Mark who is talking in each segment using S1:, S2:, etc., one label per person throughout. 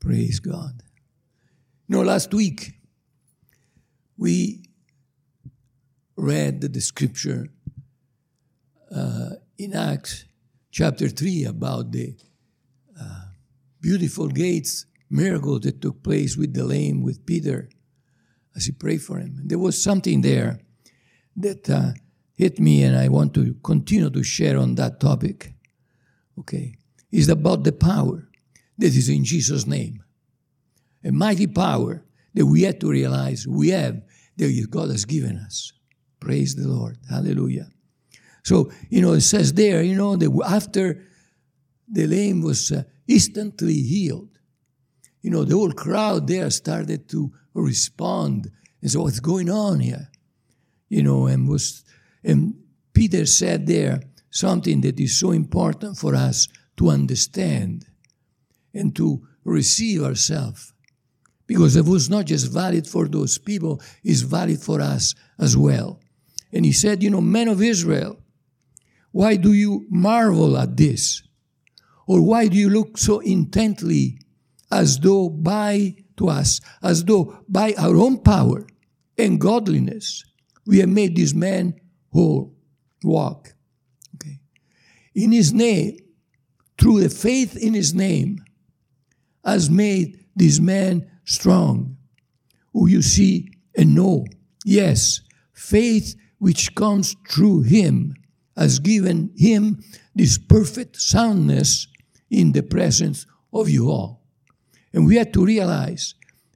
S1: Praise God. Last week we read the scripture in Acts chapter 3 about the beautiful gates miracle that took place with the lame, with Peter, as he prayed for him. And there was something there that hit me, and I want to continue to share on that topic. Okay. It's about the power that is in Jesus' name. A mighty power that we have to realize we have, that God has given us. Praise the Lord. Hallelujah. So, it says there, that after the lame was instantly healed, the whole crowd there started to respond. And so what's going on here? And Peter said there something that is so important for us to understand and to receive ourselves. Because it was not just valid for those people, it's valid for us as well. And he said, men of Israel, why do you marvel at this? Or why do you look so intently as though by our own power and godliness we have made this man whole, walk. Okay. In his name, through the faith in his name, has made this man strong, who you see and know. Yes, faith which comes through him has given him this perfect soundness in the presence of you all. And we have to realize,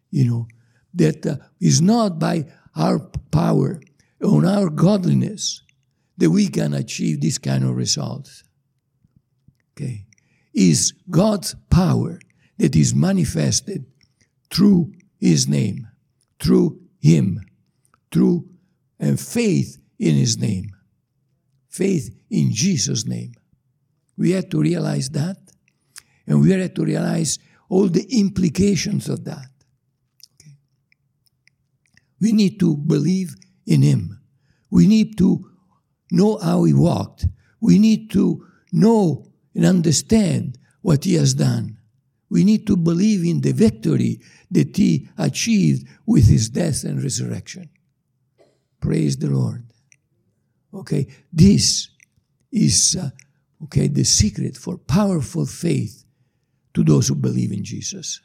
S1: that it's not by our power, on our godliness, that we can achieve this kind of results. Okay. It's God's power that is manifested through his name, through him, through faith in his name, faith in Jesus' name. We have to realize that, and we have to realize all the implications of that. Okay. We need to believe in him. We need to know how he walked. We need to know and understand what he has done. We need to believe in the victory that he achieved with his death and resurrection. Praise the Lord. Okay, this is the secret for powerful faith to those who believe in Jesus.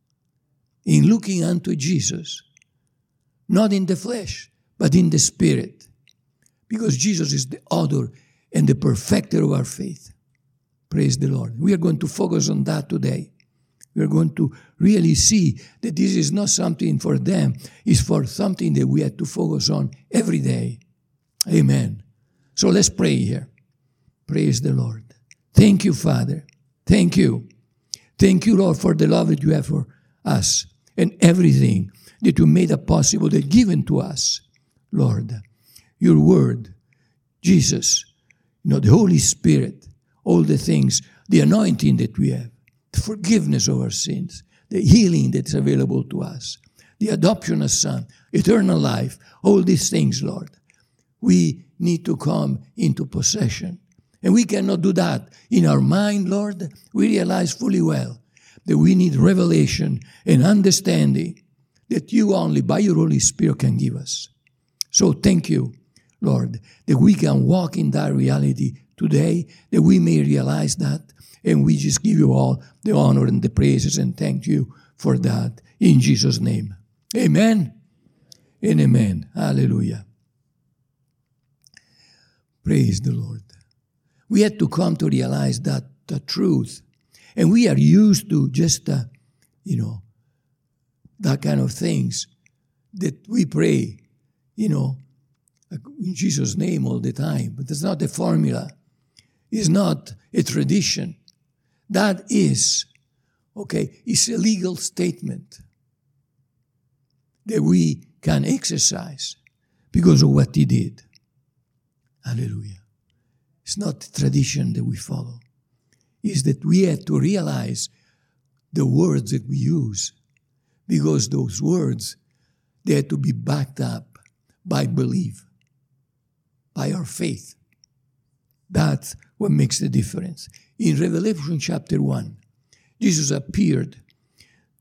S1: In looking unto Jesus, not in the flesh, but in the spirit. Because Jesus is the author and the perfecter of our faith. Praise the Lord. We are going to focus on that today. We are going to really see that this is not something for them. It's for something that we have to focus on every day. Amen. So let's pray here. Praise the Lord. Thank you, Father. Thank you. Thank you, Lord, for the love that you have for us and everything that you made it possible, that given to us. Lord, your word, Jesus, the Holy Spirit, all the things, the anointing that we have, the forgiveness of our sins, the healing that's available to us, the adoption as son, eternal life, all these things, Lord. We need to come into possession. And we cannot do that in our mind, Lord. We realize fully well that we need revelation and understanding that you only by your Holy Spirit can give us. So thank you, Lord, that we can walk in that reality today, that we may realize that, and we just give you all the honor and the praises and thank you for that in Jesus' name. Amen and amen. Hallelujah. Praise the Lord. We had to come to realize that the truth. And we are used to just, that kind of things that we pray, in Jesus' name all the time. But that's not a formula. It's not a tradition. That is, it's a legal statement that we can exercise because of what he did. Hallelujah. It's not a tradition that we follow. It's that we have to realize the words that we use, because those words, they have to be backed up by belief, by our faith. That's what makes the difference. In Revelation chapter 1, Jesus appeared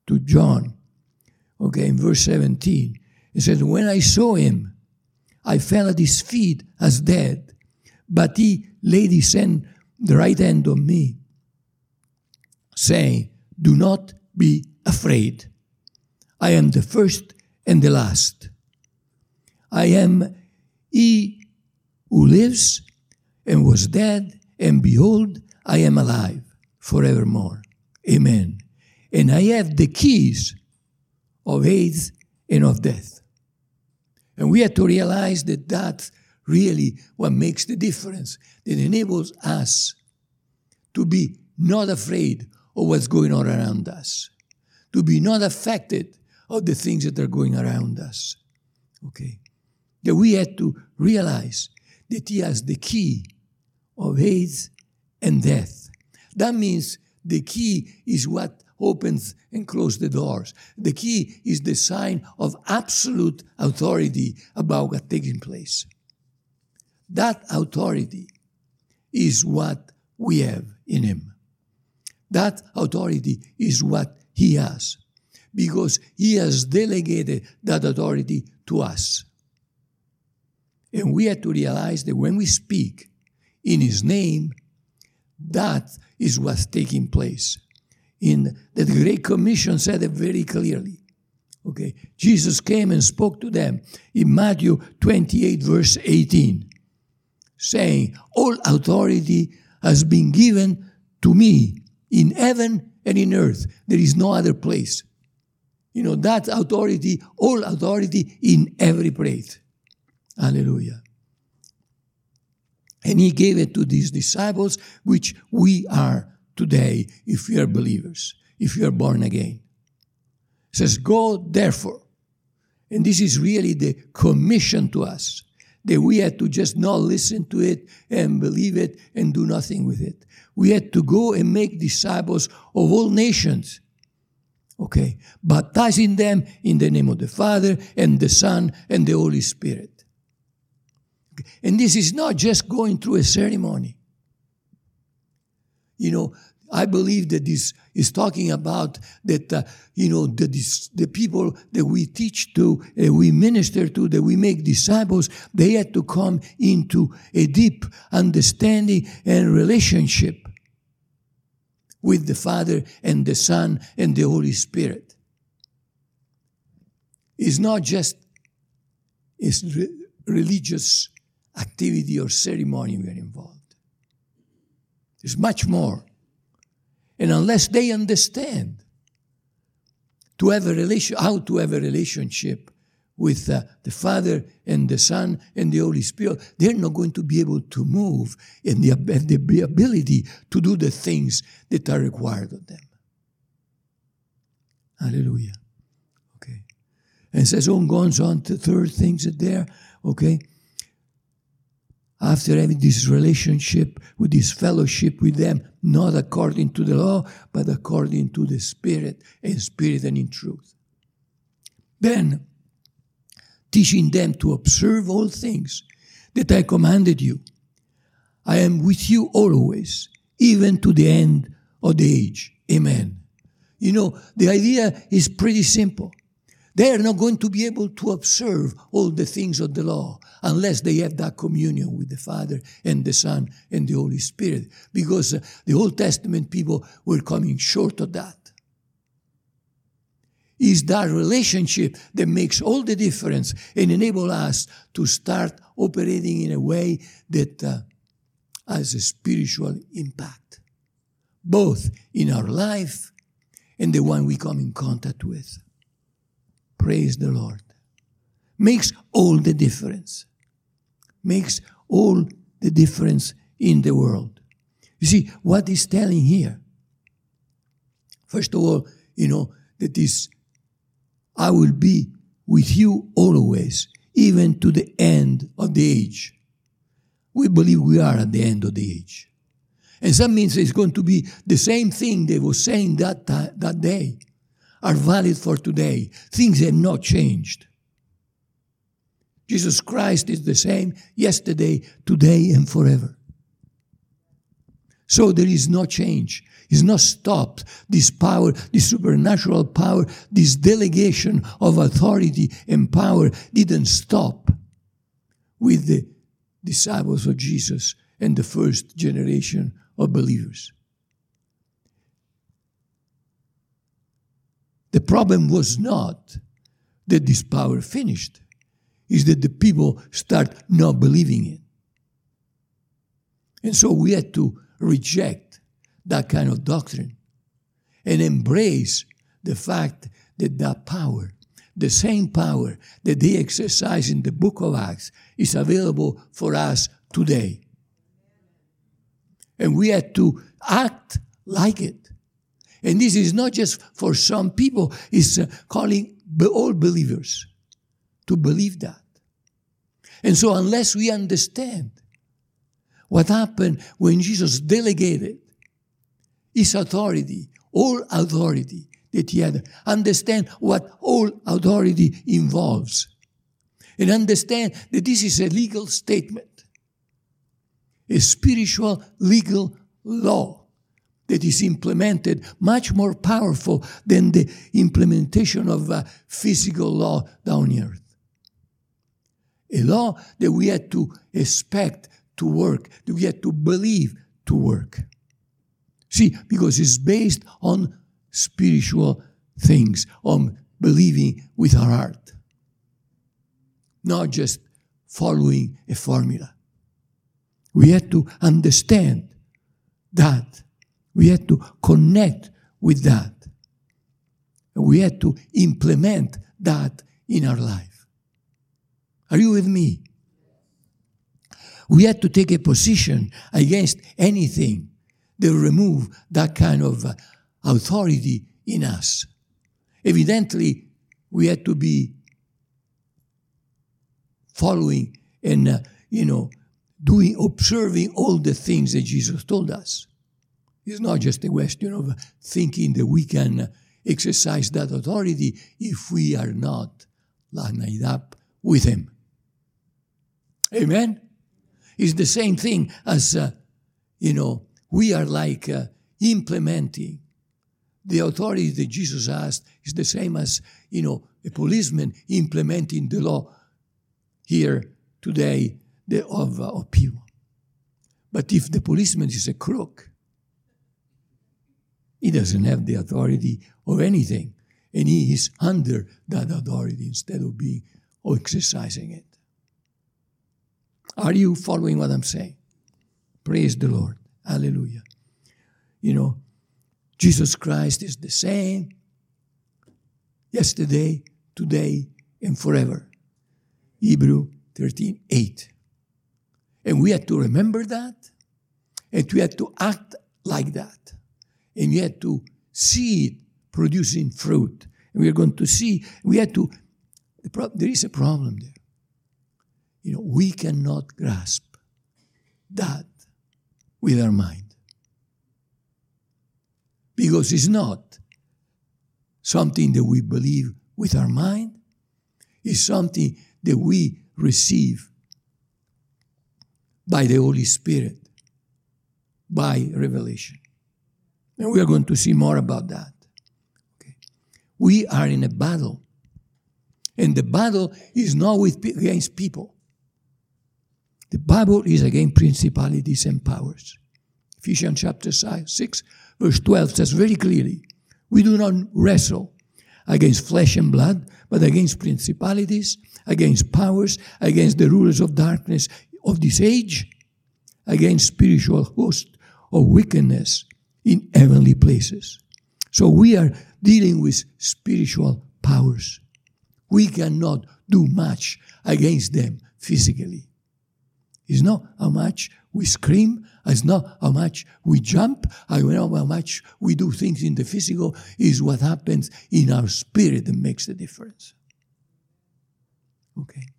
S1: to John, okay, in verse 17. It says, when I saw him, I fell at his feet as dead, but he laid his hand, the right hand on me, saying, do not be afraid. I am the first and the last. I am he who lives and was dead, and behold, I am alive forevermore. Amen. And I have the keys of Hades and of death. And we have to realize that that's really what makes the difference. That enables us to be not afraid of what's going on around us. To be not affected of the things that are going around us. Okay? That we have to realize that He has the key of Hades and death. That means the key is what opens and closes the doors. The key is the sign of absolute authority about what's taking place. That authority is what we have in Him. That authority is what He has, because He has delegated that authority to us. And we have to realize that when we speak in His name, that is what's taking place. In the Great Commission said it very clearly. Okay, Jesus came and spoke to them in Matthew 28, verse 18, saying, all authority has been given to me in heaven and in earth. There is no other place. You know, that authority, all authority in every place. Hallelujah. And He gave it to these disciples, which we are today if we are believers, if we are born again. It says, go therefore. And this is really the commission to us, that we had to just not listen to it and believe it and do nothing with it. We had to go and make disciples of all nations. Okay, baptizing them in the name of the Father and the Son and the Holy Spirit. Okay. And this is not just going through a ceremony. You know, I believe that this is talking about that, the people that we teach to, we minister to, that we make disciples, they had to come into a deep understanding and relationship with the Father and the Son and the Holy Spirit. It's not just religious activity or ceremony we are involved. There's much more. And unless they understand how to have a relationship with the Father and the Son and the Holy Spirit, they're not going to be able to move and have the ability to do the things that are required of them. Hallelujah. Okay. And it says, goes on to third things there, okay. After having this relationship, with this fellowship with them, not according to the law, but according to the Spirit and in truth. Then, teaching them to observe all things that I commanded you. I am with you always, even to the end of the age. Amen. You know, the idea is pretty simple. They are not going to be able to observe all the things of the law unless they have that communion with the Father and the Son and the Holy Spirit, because the Old Testament people were coming short of that. It's that relationship that makes all the difference and enable us to start operating in a way that has a spiritual impact, both in our life and the one we come in contact with. Praise the Lord. Makes all the difference. Makes all the difference in the world. You see, what he's telling here, first of all, that is, I will be with you always, even to the end of the age. We believe we are at the end of the age. And that means it's going to be the same thing they were saying that day are valid for today. Things have not changed. Jesus Christ is the same yesterday, today, and forever. So there is no change. It's not stopped. This power, this supernatural power, this delegation of authority and power didn't stop with the disciples of Jesus and the first generation of believers. The problem was not that this power finished. It's that the people start not believing it. And so we had to reject that kind of doctrine and embrace the fact that that power, the same power that they exercise in the book of Acts, is available for us today. And we had to act like it. And this is not just for some people, it's calling all believers to believe that. And so unless we understand what happened when Jesus delegated his authority, all authority that he had, understand what all authority involves, and understand that this is a legal statement, a spiritual legal law that is implemented, much more powerful than the implementation of a physical law down the earth. A law that we had to expect to work, that we had to believe to work. See, because it's based on spiritual things, on believing with our heart, not just following a formula. We had to understand that. We had to connect with that. And we had to implement that in our life. Are you with me? We had to take a position against anything that remove that kind of authority in us. Evidently, we had to be following and, observing all the things that Jesus told us. It's not just a question of thinking that we can exercise that authority if we are not lined up with him. Amen? It's the same thing as, we are like implementing the authority that Jesus asked. Is the same as, a policeman implementing the law here today of people. But if the policeman is a crook, he doesn't have the authority of anything, and he is under that authority instead of being or exercising it. Are you following what I'm saying? Praise the Lord. Hallelujah. Jesus Christ is the same yesterday, today, and forever. Hebrew 13:8. And we had to remember that, and we had to act like that. And we had to see it producing fruit. And we are going to see, there is a problem there. We cannot grasp that with our mind. Because it's not something that we believe with our mind. It's something that we receive by the Holy Spirit, by revelation. And we are going to see more about that. Okay. We are in a battle. And the battle is not against people. The battle is against principalities and powers. Ephesians chapter 6, verse 12 says very clearly, we do not wrestle against flesh and blood, but against principalities, against powers, against the rulers of darkness of this age, against spiritual hosts of wickedness in heavenly places. So we are dealing with spiritual powers. We cannot do much against them physically. It's not how much we scream, it's not how much we jump, it's not how much we do things in the physical, is what happens in our spirit that makes the difference. Okay.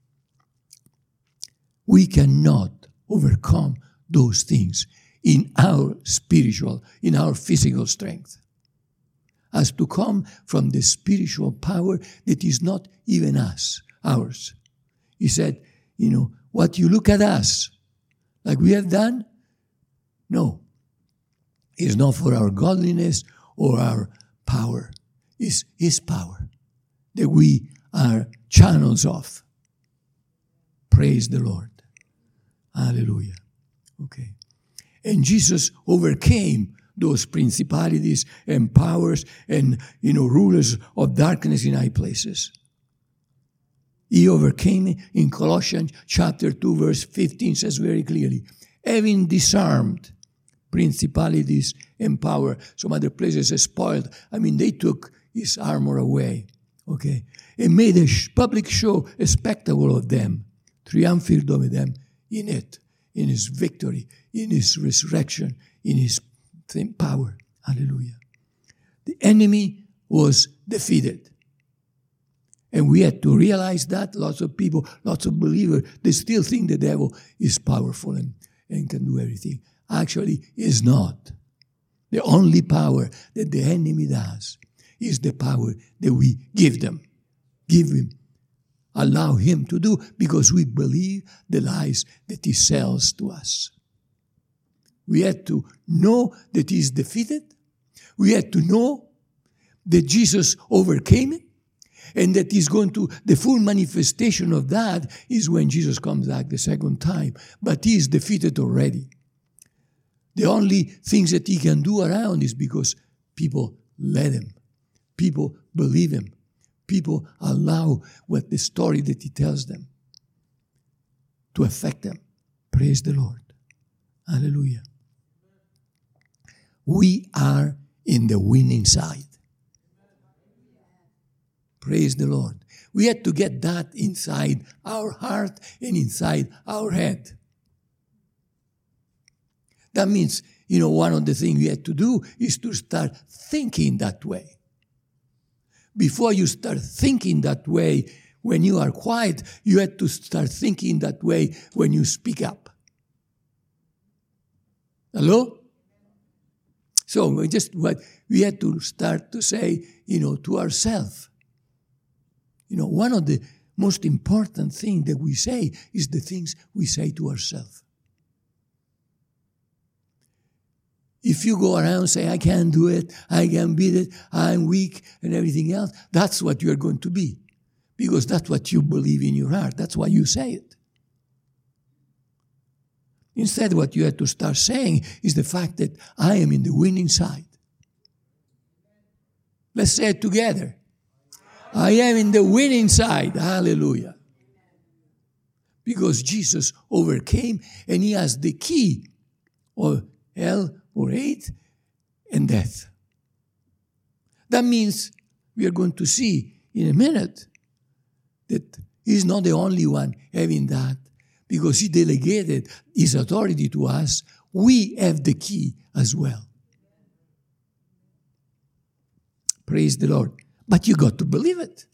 S1: We cannot overcome those things in our spiritual, in our physical strength. As to come from the spiritual power that is not even ours. He said, what you look at us, like we have done, no. It's not for our godliness or our power. It's His power that we are channels of. Praise the Lord. Hallelujah. Okay. And Jesus overcame those principalities and powers and, rulers of darkness in high places. He overcame it. In Colossians chapter 2, verse 15 says very clearly, having disarmed principalities and power. Some other places are spoiled. They took his armor away. Okay. And made a public show, a spectacle of them, triumphed over them in it, in his victory, in his resurrection, in his power. Hallelujah. The enemy was defeated. And we had to realize that. Lots of people, lots of believers, they still think the devil is powerful and can do everything. Actually, is not. The only power that the enemy does is the power that we give them. Give him. Allow him to do, because we believe the lies that he sells to us. We had to know that he is defeated. We had to know that Jesus overcame it. And that is going to, the full manifestation of that is when Jesus comes back the second time. But he is defeated already. The only things that he can do around is because people let him. People believe him. People allow what the story that he tells them to affect them. Praise the Lord. Hallelujah. We are in the winning side. Praise the Lord. We had to get that inside our heart and inside our head. That means, one of the things we had to do is to start thinking that way. Before you start thinking that way when you are quiet, you had to start thinking that way when you speak up. Hello? So we had to start to say, to ourselves. One of the most important things that we say is the things we say to ourselves. If you go around and say, I can't do it, I can't beat it, I'm weak, and everything else, that's what you're going to be. Because that's what you believe in your heart. That's why you say it. Instead, what you have to start saying is the fact that I am in the winning side. Let's say it together. I am in the winning side. Hallelujah. Because Jesus overcame and he has the key of hell or hate and death. That means we are going to see in a minute that he's not the only one having that. Because he delegated his authority to us, we have the key as well. Praise the Lord. But you got to believe it.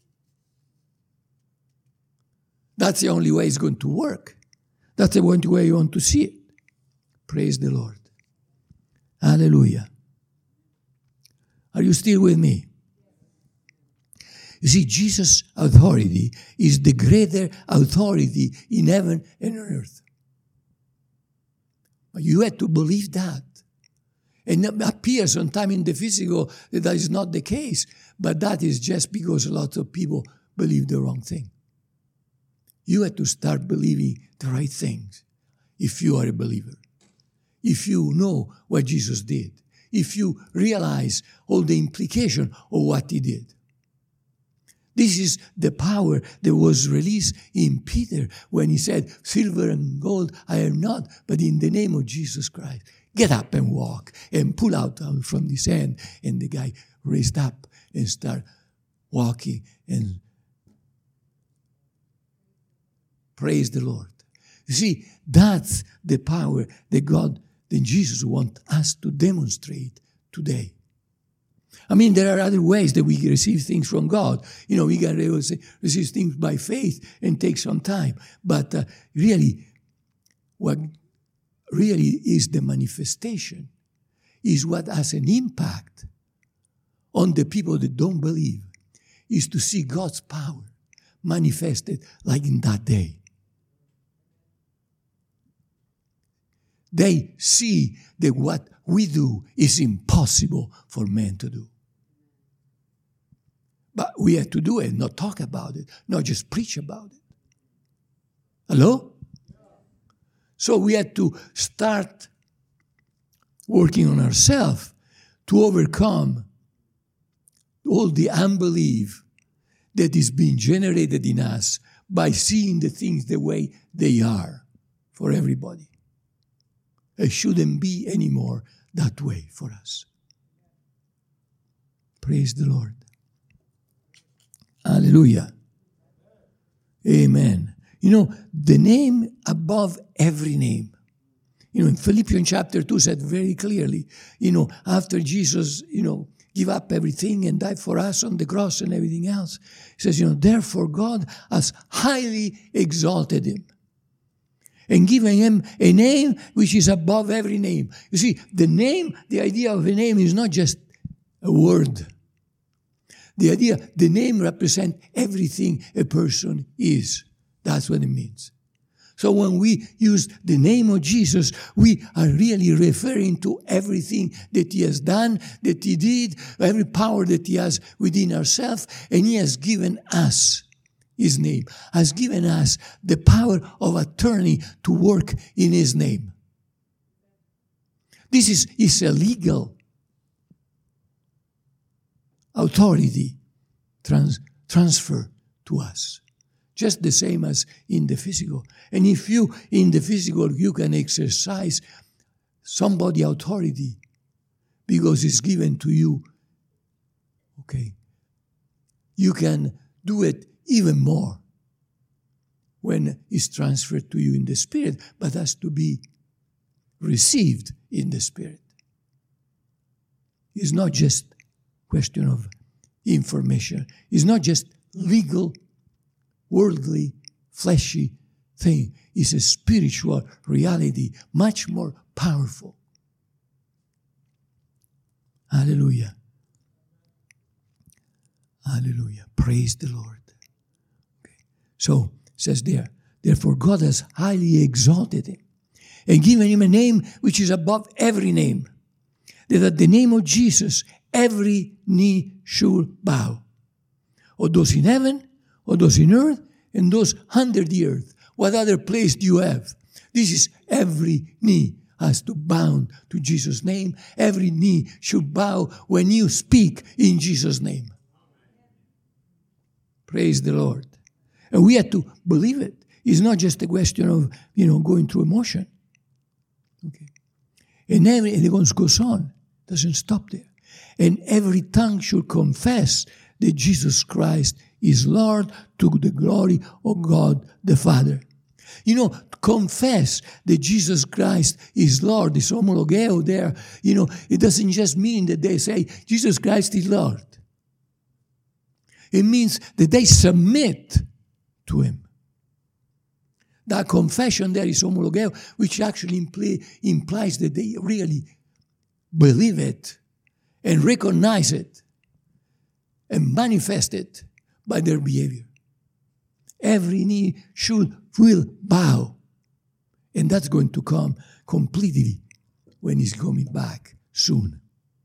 S1: That's the only way it's going to work. That's the only way you want to see it. Praise the Lord. Hallelujah. Are you still with me? You see, Jesus' authority is the greater authority in heaven and on earth. But you have to believe that. And it appears sometimes in the physical that is not the case. But that is just because a lot of people believe the wrong thing. You have to start believing the right things if you are a believer. If you know what Jesus did. If you realize all the implication of what he did. This is the power that was released in Peter when he said, silver and gold I have not, but in the name of Jesus Christ, get up and walk and pull out from this hand. And the guy raised up and started walking and praise the Lord. You see, that's the power that God, that Jesus wants us to demonstrate today. There are other ways that we can receive things from God. We can receive things by faith and take some time. But really, what really is the manifestation is what has an impact on the people that don't believe, is to see God's power manifested like in that day. they see that what we do is impossible for men to do. But we have to do it, not talk about it, not just preach about it. Hello? So we have to start working on ourselves to overcome all the unbelief that is being generated in us by seeing the things the way they are for everybody. It shouldn't be anymore that way for us. Praise the Lord. Hallelujah. Amen. You know, the name above every name. You know, in Philippians chapter 2 said very clearly, you know, after Jesus, you know, give up everything and died for us on the cross and everything else. He says, you know, therefore God has highly exalted him and given him a name which is above every name. You see, the name, the idea of a name is not just a word. The name represents everything a person is. That's what it means. So when we use the name of Jesus, we are really referring to everything that he has done, that he did, every power that he has within ourselves, and he has given us his name, has given us the power of attorney to work in his name. This is a legal authority transfer to us. Just the same as in the physical. And if you, in the physical, you can exercise somebody's authority because it's given to you, okay, you can do it even more when it's transferred to you in the Spirit, but has to be received in the Spirit. It's not just question of information. It's not just legal, worldly, fleshy thing. It's a spiritual reality, much more powerful. Hallelujah. Hallelujah. Praise the Lord. Okay. So, it says there, therefore God has highly exalted him and given him a name which is above every name, that at the name of Jesus every knee should bow, of those in heaven, or those in earth, and those under the earth. What other place do you have? This is every knee has to bow to Jesus' name. Every knee should bow when you speak in Jesus' name. Praise the Lord. And we have to believe it. It's not just a question of, going through emotion. Okay. And it goes on. Doesn't stop there. And every tongue should confess that Jesus Christ is Lord to the glory of God the Father. Confess that Jesus Christ is Lord, this homologeo there, it doesn't just mean that they say, Jesus Christ is Lord. It means that they submit to him. That confession there is homologeo, which actually implies that they really believe it and recognize it and manifest it by their behavior. Every knee will bow. And that's going to come completely when he's coming back soon.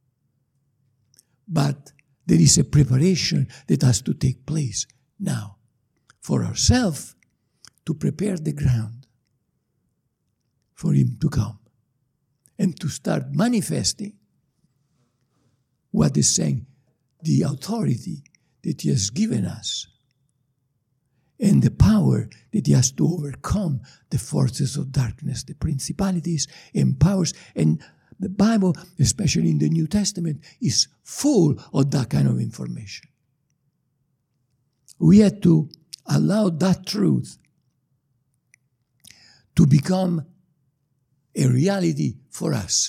S1: But there is a preparation that has to take place now for ourselves to prepare the ground for him to come and to start manifesting what is saying, the authority that he has given us and the power that he has to overcome the forces of darkness, the principalities and powers. And the Bible, especially in the New Testament, is full of that kind of information. We have to allow that truth to become a reality for us.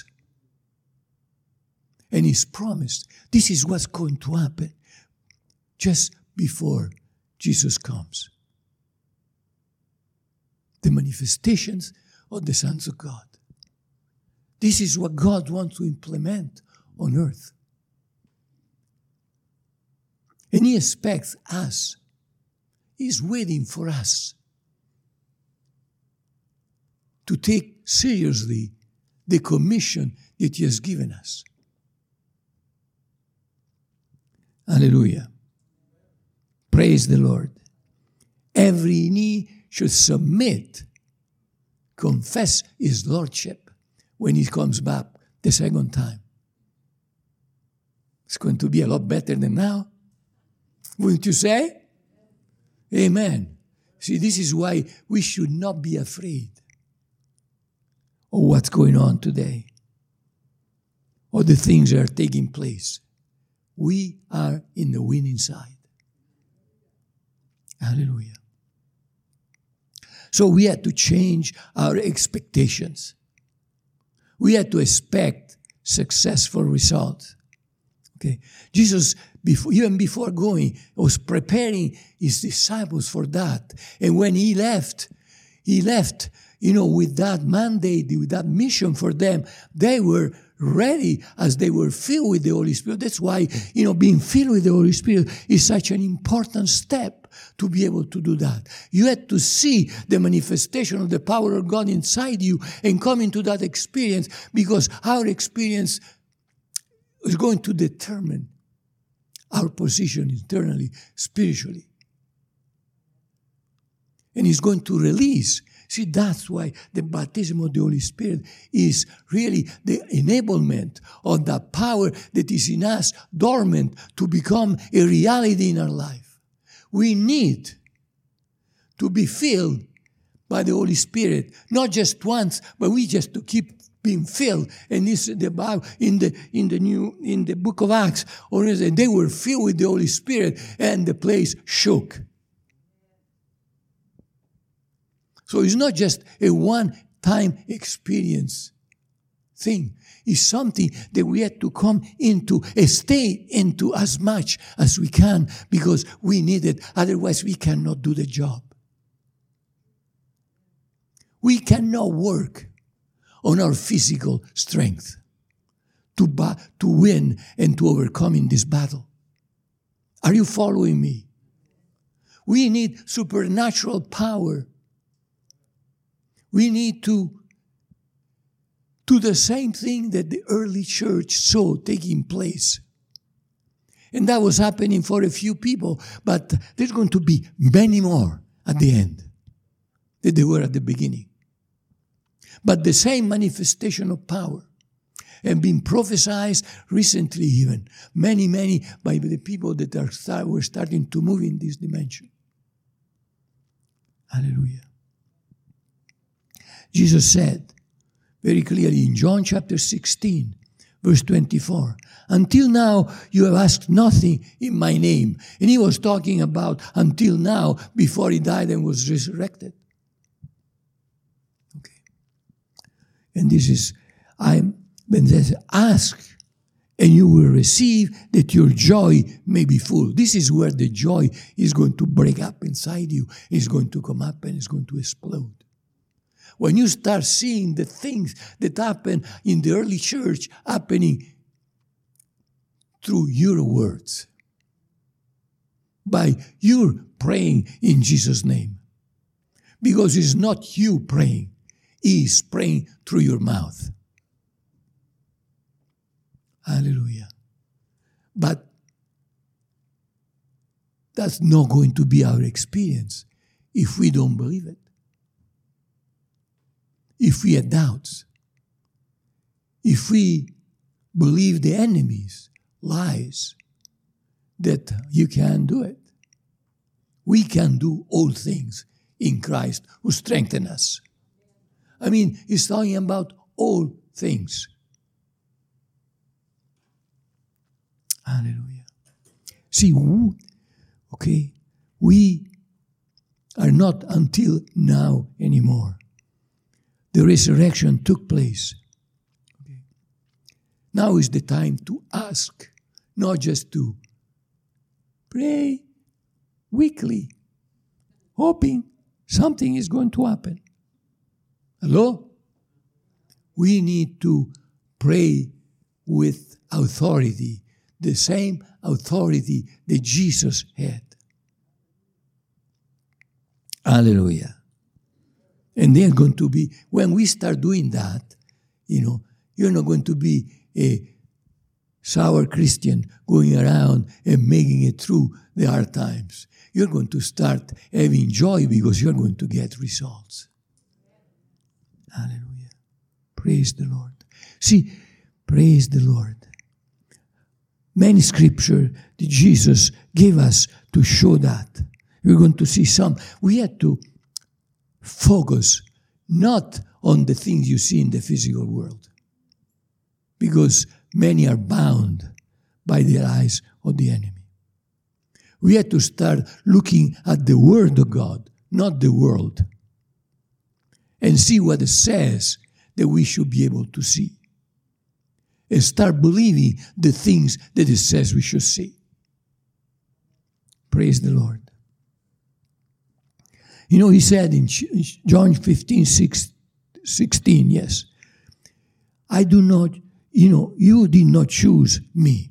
S1: And he's promised this is what's going to happen just before Jesus comes. The manifestations of the sons of God. This is what God wants to implement on earth. And he expects us. He's waiting for us to take seriously the commission that He has given us. Hallelujah. Praise the Lord. Every knee should submit, confess His Lordship when He comes back the second time. It's going to be a lot better than now. Wouldn't you say? Amen. See, this is why we should not be afraid of what's going on today, or the things that are taking place. We are in the winning side. Hallelujah. So we had to change our expectations. We had to expect successful results. Okay, Jesus, even before going, was preparing His disciples for that. And when He left, with that mandate, with that mission for them. They were ready as they were filled with the Holy Spirit. That's why, being filled with the Holy Spirit is such an important step to be able to do that. You had to see the manifestation of the power of God inside you and come into that experience, because our experience is going to determine our position internally, spiritually. And He's going to release. See, that's why the baptism of the Holy Spirit is really the enablement of the power that is in us, dormant, to become a reality in our life. We need to be filled by the Holy Spirit, not just once, but we just to keep being filled. And this the Bible in the book of Acts, they were filled with the Holy Spirit, and the place shook. So it's not just a one-time experience thing. It's something that we have to come into and stay into as much as we can, because we need it. Otherwise, we cannot do the job. We cannot work on our physical strength to win and to overcome in this battle. Are you following me? We need supernatural power. We need to do the same thing that the early church saw taking place. And that was happening for a few people, but there's going to be many more at the end than there were at the beginning. But the same manifestation of power and been prophesied recently even, many by the people that were starting to move in this dimension. Hallelujah. Jesus said very clearly in John chapter 16, verse 24, until now you have asked nothing in my name. And He was talking about until now, before He died and was resurrected. Okay. And this is, when they say, ask and you will receive, that your joy may be full. This is where the joy is going to break up inside you. It's going to come up and it's going to explode. When you start seeing the things that happen in the early church happening through your words, by your praying in Jesus' name. Because it's not you praying, He is praying through your mouth. Hallelujah. But that's not going to be our experience if we don't believe it. If we have doubts, if we believe the enemy's lies, that you can't do it. We can do all things in Christ who strengthens us. I mean, He's talking about all things. Hallelujah. See, we are not until now anymore. The resurrection took place. Okay. Now is the time to ask, not just to pray weekly, hoping something is going to happen. Hello? We need to pray with authority, the same authority that Jesus had. Hallelujah. And they're going to be, when we start doing that, You're not going to be a sour Christian going around and making it through the hard times. You're going to start having joy because you're going to get results. Hallelujah. Praise the Lord. See, praise the Lord. Many scripture that Jesus gave us to show that. We're going to see some. We have to focus not on the things you see in the physical world, because many are bound by the lies of the enemy. We have to start looking at the Word of God, not the world, and see what it says that we should be able to see. And start believing the things that it says we should see. Praise the Lord. He said in John 15:16, yes, I do not, you did not choose me.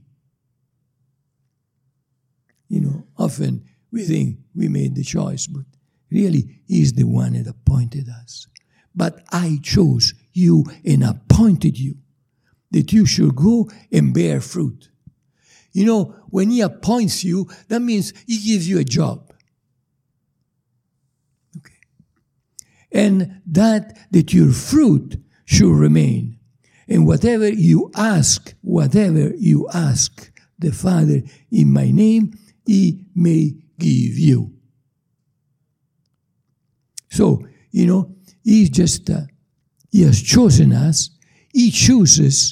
S1: Often we think we made the choice, but really He's the one that appointed us. But I chose you and appointed you, that you should go and bear fruit. When He appoints you, that means He gives you a job. Okay. And that your fruit should remain. And whatever you ask the Father in my name, He may give you. So, He just, He has chosen us. He chooses.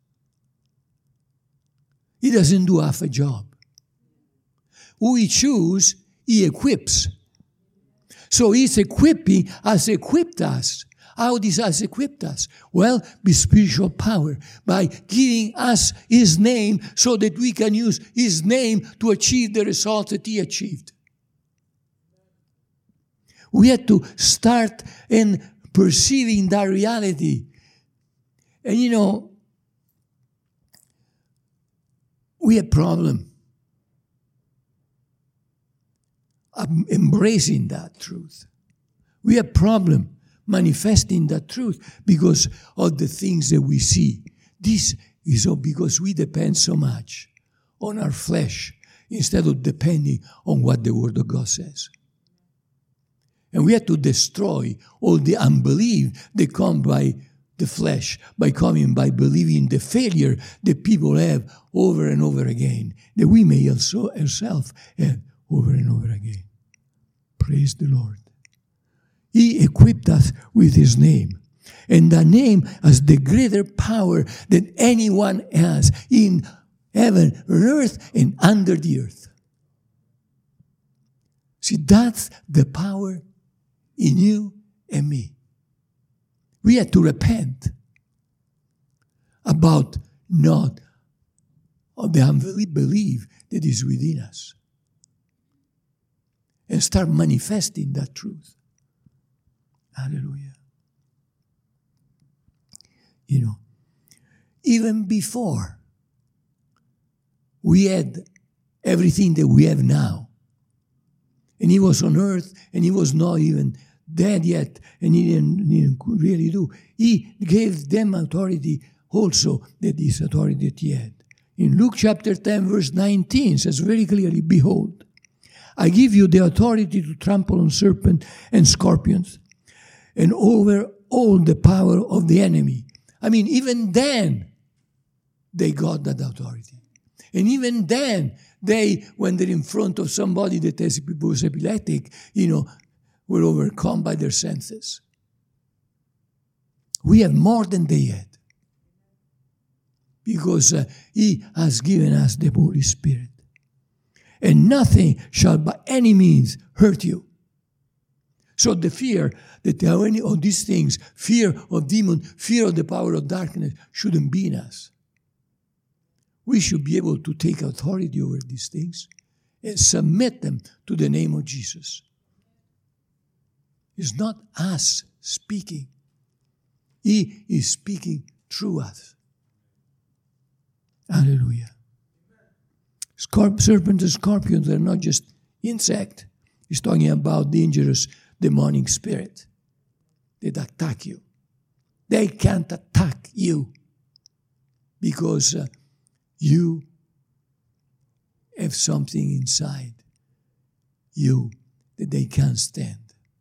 S1: He doesn't do half a job. Who He chooses, He equips. So He's equipping, has equipped us. How this has equipped us? Well, with spiritual power, by giving us His name so that we can use His name to achieve the results that He achieved. We had to start in perceiving that reality. And we have a problem embracing that truth. We have a problem manifesting that truth because of the things that we see. This is all because we depend so much on our flesh instead of depending on what the Word of God says. And we have to destroy all the unbelief that comes by the flesh, by believing the failure that people have over and over again, that we may also ourselves have over and over again. Praise the Lord. He equipped us with His name. And that name has the greater power that anyone has in heaven, on earth, and under the earth. See, that's the power in you and me. We have to repent about not of the unbelief that is within us and start manifesting that truth. Hallelujah. Even before we had everything that we have now, and He was on earth, and He was not even dead yet, and He didn't really do. He gave them authority also, that is authority that He had. In Luke chapter 10, verse 19, says very clearly, behold, I give you the authority to trample on serpents and scorpions, and over all the power of the enemy. Even then, they got that authority. And even then, when they're in front of somebody that was epileptic, were overcome by their senses. We have more than they had. Because He has given us the Holy Spirit. And nothing shall by any means hurt you. So the fear that there are any of these things, fear of demon, fear of the power of darkness, shouldn't be in us. We should be able to take authority over these things and submit them to the name of Jesus. It's not us speaking. He is speaking through us. Hallelujah. Serpents and scorpions are not just insects. He's talking about dangerous demonic spirit that attack you, They can't attack you because you have something inside you that they can't stand.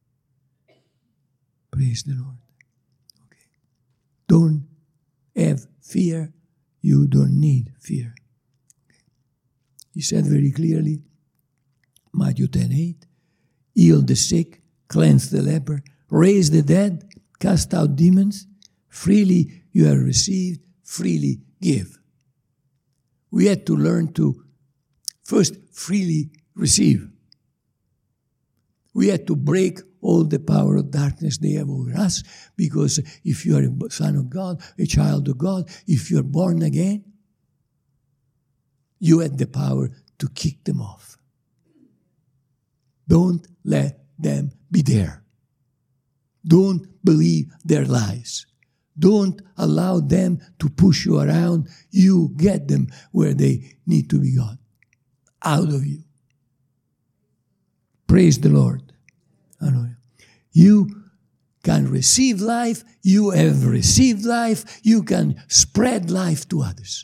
S1: Praise the Lord. Okay. Don't have fear. You don't need fear. Okay. He said very clearly, Matthew 10:8, heal the sick, cleanse the leper, raise the dead, cast out demons. Freely you have received, freely give. We had to learn to first freely receive. We had to break all the power of darkness they have over us, because if you are a son of God, a child of God, if you are born again, you had the power to kick them off. Don't let them be there. Don't believe their lies. Don't allow them to push you around. You get them where they need to be got. Out of you. Praise the Lord. Hallelujah. You can receive life. You have received life. You can spread life to others.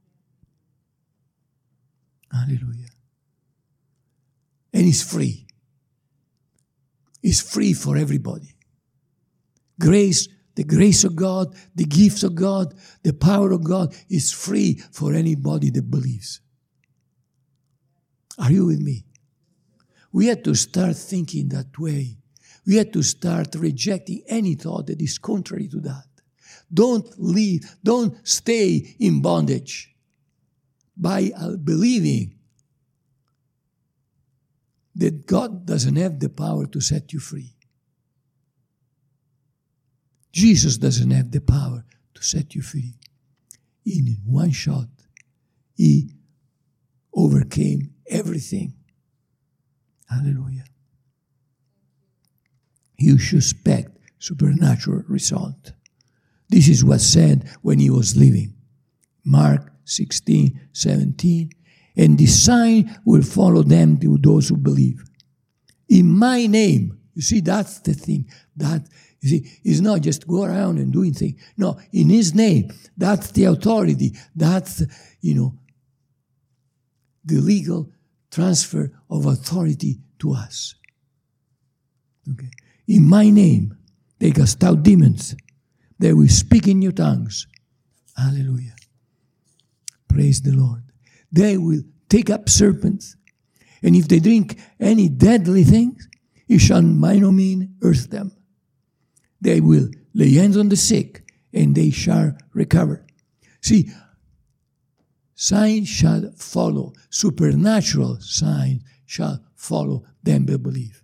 S1: Hallelujah. And it's free. It's free for everybody. Grace, the grace of God, the gifts of God, the power of God is free for anybody that believes. Are you with me? We had to start thinking that way. We had to start rejecting any thought that is contrary to that. Don't stay in bondage by believing that God doesn't have the power to set you free. Jesus doesn't have the power to set you free. In one shot, he overcame everything. Hallelujah. You should expect supernatural result. This is what said when he was living. Mark 16:17. And this sign will follow them, to those who believe. In my name. You see, that's the thing. That, you see, is not just go around and doing things. No, in his name. That's the authority. That's, the legal transfer of authority to us. Okay. In my name, they cast out demons. They will speak in new tongues. Hallelujah. Praise the Lord. They will take up serpents. And if they drink any deadly things, it shall by no means hurt them. They will lay hands on the sick, and they shall recover. See, signs shall follow. Supernatural signs shall follow them that believe.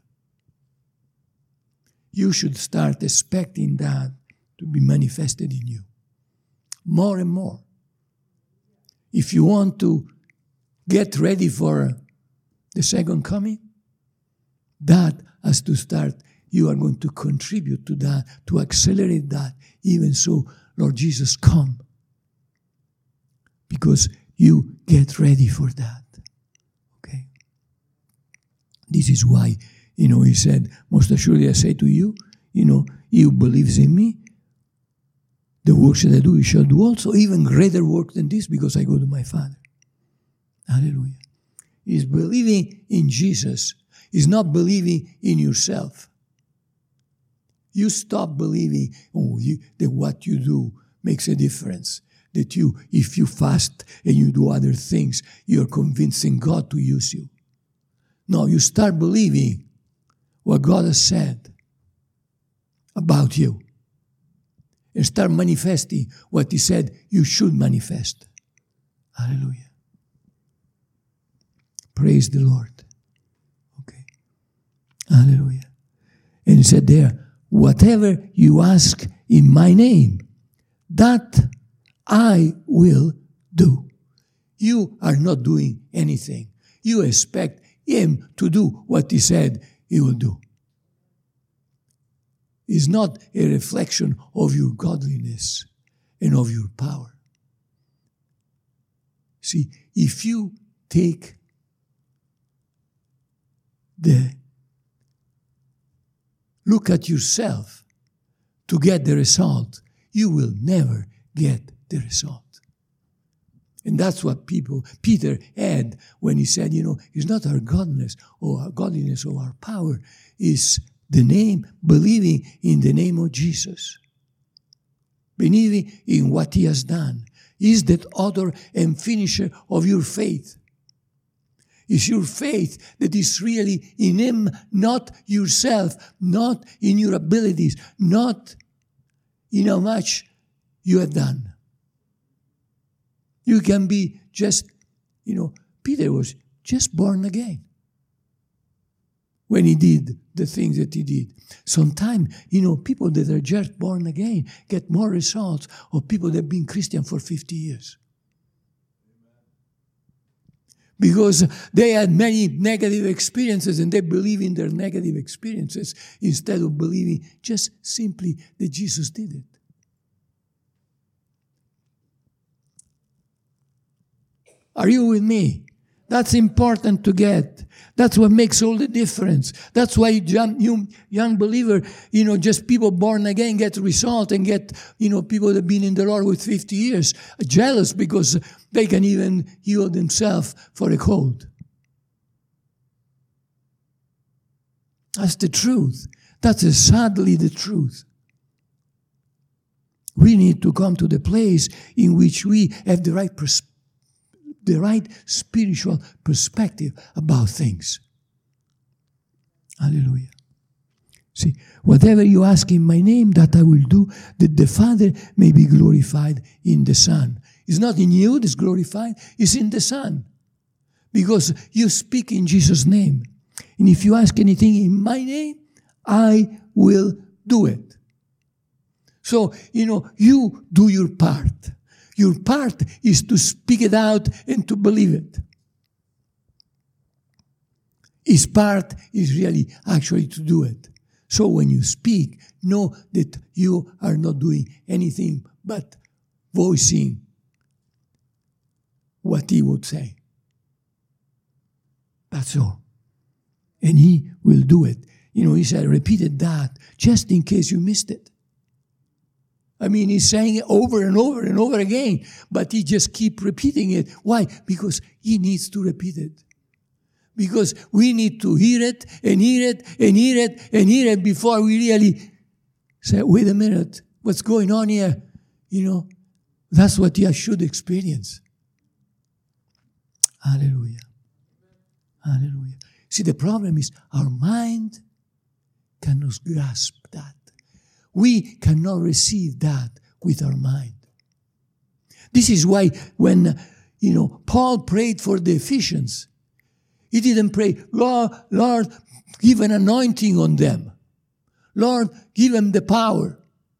S1: You should start expecting that to be manifested in you. More and more. If you want to get ready for the second coming, that has to start. You are going to contribute to that, to accelerate that. Even so, Lord Jesus, come. Because you get ready for that. Okay? This is why, he said, most assuredly I say to you, he who believes in me, the works that I do, you shall do also, even greater work than this, because I go to my Father. Hallelujah. Is believing in Jesus. Is not believing in yourself. You stop believing that what you do makes a difference. That if you fast and you do other things, you're convincing God to use you. No, you start believing what God has said about you. And start manifesting what he said you should manifest. Hallelujah. Praise the Lord. Okay. Hallelujah. And he said there, whatever you ask in my name, that I will do. You are not doing anything. You expect him to do what he said he will do. It's not a reflection of your godliness and of your power. See, if you take look at yourself to get the result, you will never get the result. And that's what Peter had when he said, it's not our godliness or our power, it's the name, believing in the name of Jesus. Believing in what he has done. Is that author and finisher of your faith. It's your faith that is really in him, not yourself, not in your abilities, not in how much you have done. You can be just, Peter was just born again when he did the things that he did. Sometimes, people that are just born again get more results of people that have been Christian for 50 years. Because they had many negative experiences and they believe in their negative experiences instead of believing just simply that Jesus did it. Are you with me? That's important to get. That's what makes all the difference. That's why young believer, just people born again get result and get, people that have been in the Lord with 50 years jealous because they can even heal themselves for a cold. That's the truth. That's sadly the truth. We need to come to the place in which we have the right spiritual perspective about things. Hallelujah. See, whatever you ask in my name, that I will do, that the Father may be glorified in the Son. It's not in you that's glorified, it's in the Son. Because you speak in Jesus' name. And if you ask anything in my name, I will do it. So, you do your part. Your part is to speak it out and to believe it. His part is really actually to do it. So when you speak, know that you are not doing anything but voicing what he would say. That's all. And he will do it. He said, repeated that just in case you missed it. He's saying it over and over and over again, but he just keep repeating it. Why? Because he needs to repeat it. Because we need to hear it and hear it and hear it and hear it before we really say, wait a minute, what's going on here? That's what you should experience. Hallelujah. Hallelujah. See, the problem is our mind cannot grasp that. We cannot receive that with our mind. This is why when, Paul prayed for the Ephesians, he didn't pray, Lord, give an anointing on them. Lord, give them the power.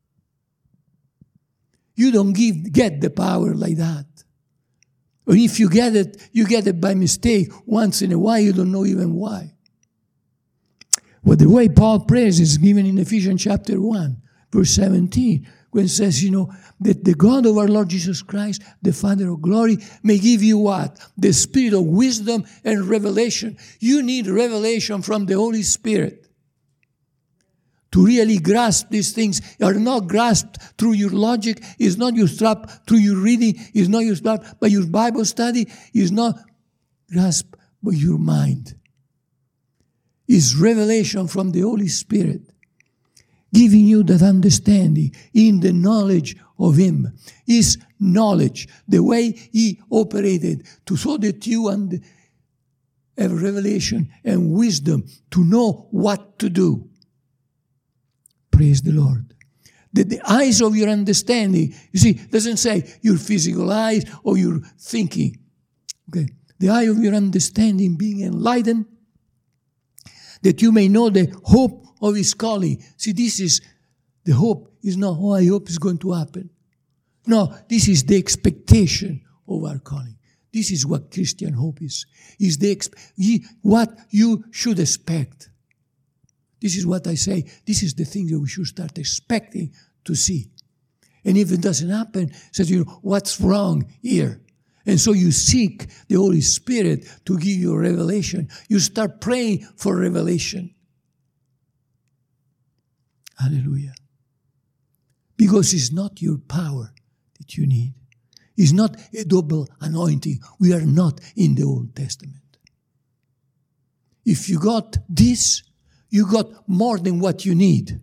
S1: You don't get the power like that. Or if you get it by mistake once in a while, you don't know even why. But the way Paul prays is given in Ephesians chapter 1, verse 17, when it says, that the God of our Lord Jesus Christ, the Father of glory, may give you what? The spirit of wisdom and revelation. You need revelation from the Holy Spirit to really grasp these things. Are not grasped through your logic. It's not your strap through your reading. It's not your strap by your Bible study. It's not grasped by your mind. It's revelation from the Holy Spirit, giving you that understanding in the knowledge of Him. His knowledge, the way He operated, so that you have revelation and wisdom to know what to do. Praise the Lord. That the eyes of your understanding, you see, doesn't say your physical eyes or your thinking. Okay, the eye of your understanding being enlightened, that you may know the hope of His calling. See, this is, the hope is not, I hope it's going to happen. No, this is the expectation of our calling. This is what Christian hope is. Is what you should expect. This is what I say. This is the thing that we should start expecting to see. And if it doesn't happen, says, what's wrong here? And so you seek the Holy Spirit to give you a revelation. You start praying for revelation. Hallelujah. Because it's not your power that you need. It's not a double anointing. We are not in the Old Testament. If you got this, you got more than what you need.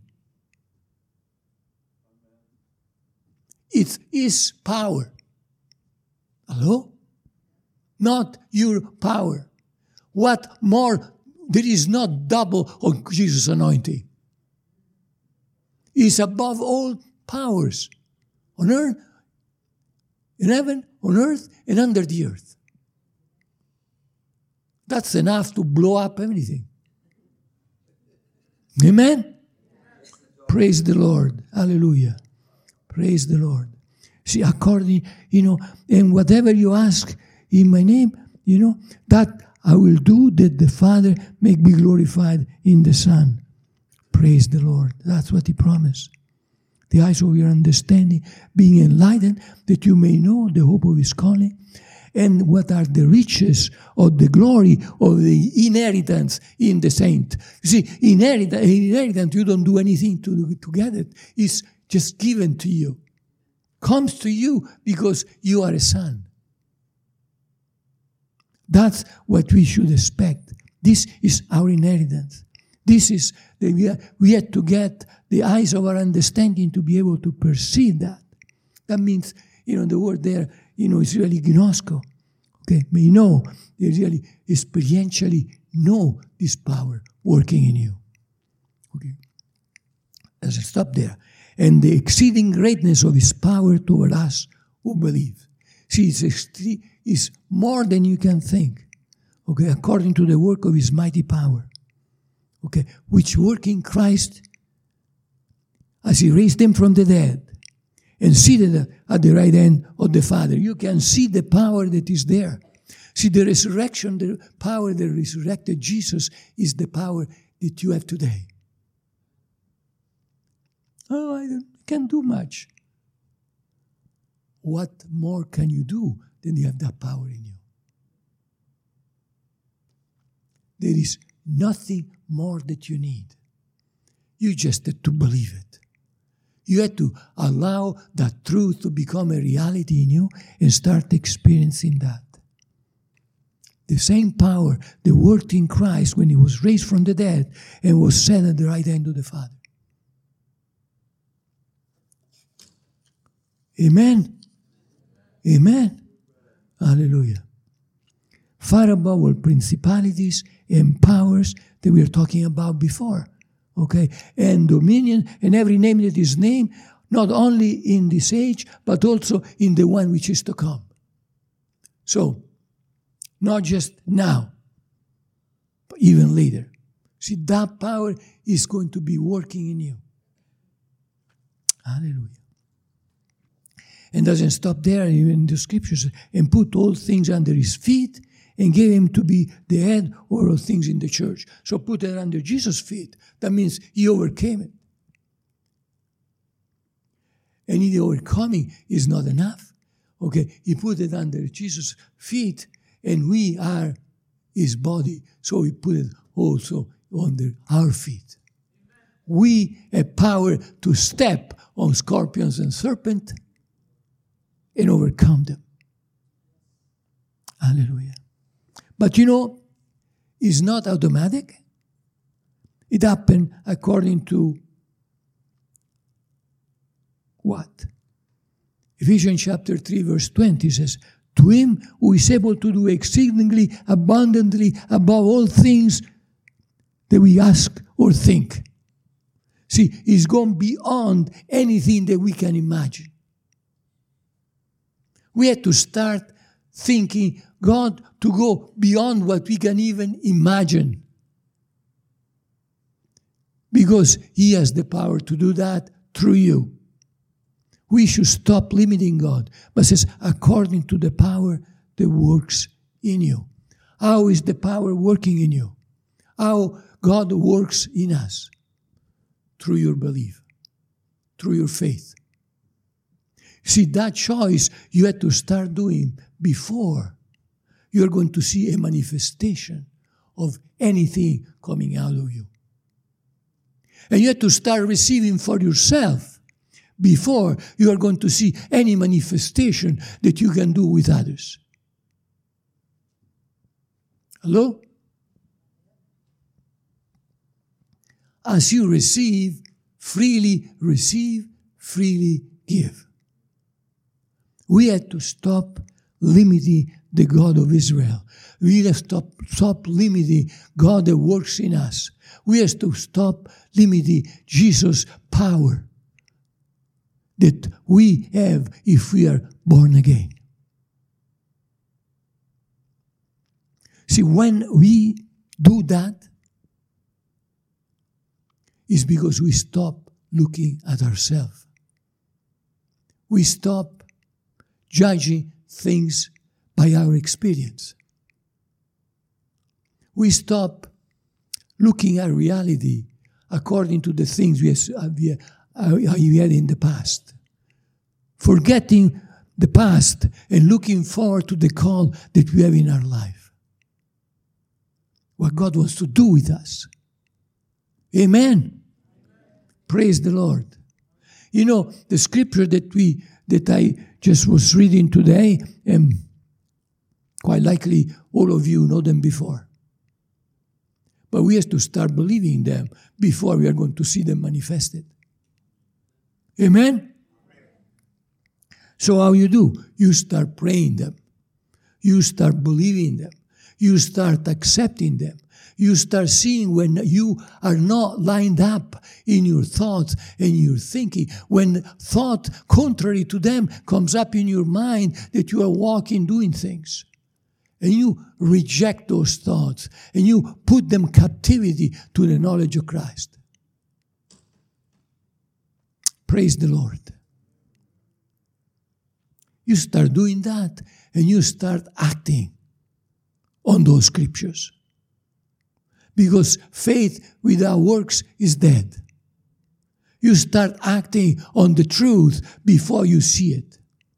S1: It is power. Hello? Not your power. What more? There is not double on Jesus' anointing. It's above all powers on earth, in heaven, on earth, and under the earth. That's enough to blow up everything. Amen? Praise the Lord. Hallelujah. Praise the Lord. See, according, and whatever you ask in my name, that I will do, that the Father may be glorified in the Son. Praise the Lord. That's what He promised. The eyes of your understanding being enlightened, that you may know the hope of His calling, and what are the riches of the glory of the inheritance in the saint. You see, inheritance, you don't do anything to get it. It's just given to you. Comes to you because you are a son. That's what we should expect. This is our inheritance. This is, we have to get the eyes of our understanding to be able to perceive that. That means, the word there, is really gnosko. Okay, may know, they really experientially know this power working in you. Okay, let's stop there. And the exceeding greatness of His power toward us who believe. See, it's more than you can think. Okay, according to the work of His mighty power. Okay, which work in Christ as He raised Him from the dead and seated at the right hand of the Father. You can see the power that is there. See, the resurrection, the power that resurrected Jesus is the power that you have today. Oh, I can't do much. What more can you do than you have that power in you? There is nothing more that you need. You just have to believe it. You have to allow that truth to become a reality in you and start experiencing that. The same power that worked in Christ when He was raised from the dead and was set at the right hand of the Father. Amen. Amen. Hallelujah. Far above all principalities and powers that we were talking about before. Okay? And dominion and every name that is named, not only in this age, but also in the one which is to come. So, not just now, but even later. See, that power is going to be working in you. Hallelujah. And doesn't stop there, even the scriptures, and put all things under His feet and gave Him to be the head over all things in the church. So put it under Jesus' feet. That means He overcame it. And in the overcoming is not enough. Okay, He put it under Jesus' feet, and we are His body. So He put it also under our feet. We have power to step on scorpions and serpents and overcome them. Hallelujah. But it's not automatic. It happened according to what? Ephesians chapter 3 verse 20 says, to Him who is able to do exceedingly abundantly above all things that we ask or think. See, it's gone beyond anything that we can imagine. We had to start thinking God to go beyond what we can even imagine. Because He has the power to do that through you. We should stop limiting God, but says, according to the power that works in you. How is the power working in you? How God works in us? Through your belief, through your faith. See, that choice you had to start doing before you're going to see a manifestation of anything coming out of you. And you have to start receiving for yourself before you are going to see any manifestation that you can do with others. Hello? As you receive, freely give. We had to stop limiting the God of Israel. We have to stop limiting God that works in us. We have to stop limiting Jesus' power that we have if we are born again. See, when we do that, it's because we stop looking at ourselves. We stop judging things by our experience. We stop looking at reality according to the things we had in the past. Forgetting the past and looking forward to the call that we have in our life. What God wants to do with us. Amen. Praise the Lord. You know, the scripture that I just was reading today, and quite likely all of you know them before. But we have to start believing them before we are going to see them manifested. Amen? So how you do? You start praying them. You start believing them. You start accepting them. You start seeing when you are not lined up in your thoughts and your thinking. When thought contrary to them comes up in your mind that you are walking, doing things. And you reject those thoughts and you put them captivity to the knowledge of Christ. Praise the Lord. You start doing that and you start acting on those scriptures. Because faith without works is dead. You start acting on the truth before you see it.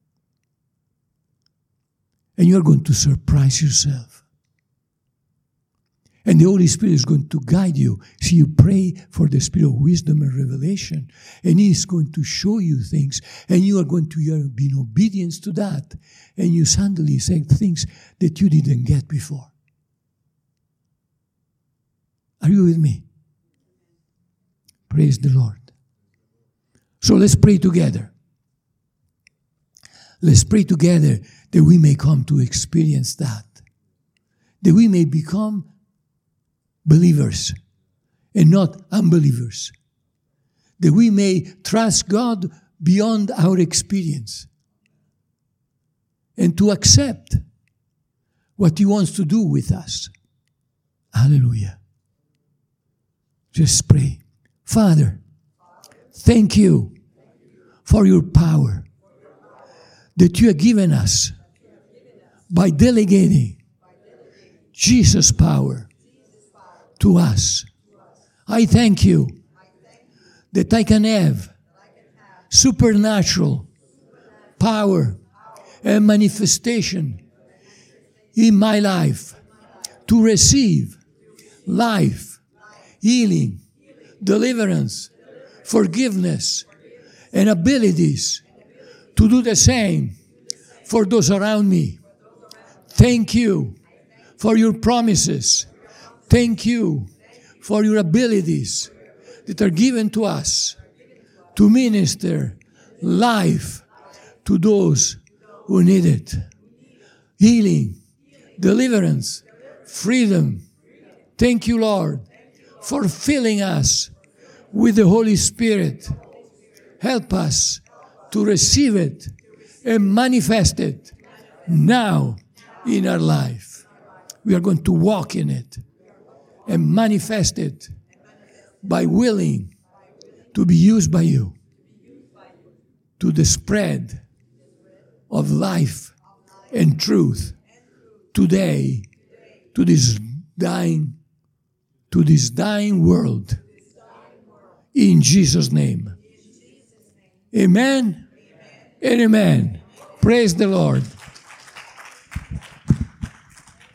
S1: And you're going to surprise yourself. And the Holy Spirit is going to guide you. So you pray for the Spirit of wisdom and revelation. And He is going to show you things. And you are going to be in obedience to that. And you suddenly say things that you didn't get before. Are you with me? Praise the Lord. So let's pray together. Let's pray together that we may come to experience that. That we may become believers and not unbelievers. That we may trust God beyond our experience. And to accept what He wants to do with us. Hallelujah. Just pray. Father, thank you for your power that you have given us by delegating Jesus' power to us. I thank you that I can have supernatural power and manifestation in my life to receive life, healing, deliverance, forgiveness, and abilities to do the same for those around me. Thank you for your promises. Thank you for your abilities that are given to us to minister life to those who need it. Healing, deliverance, freedom. Thank you, Lord, for filling us with the Holy Spirit. Help us to receive it and manifest it now in our life. We are going to walk in it and manifest it by willing to be used by you to the spread of life and truth today to this dying world. In Jesus' name. Amen and amen. Praise the Lord.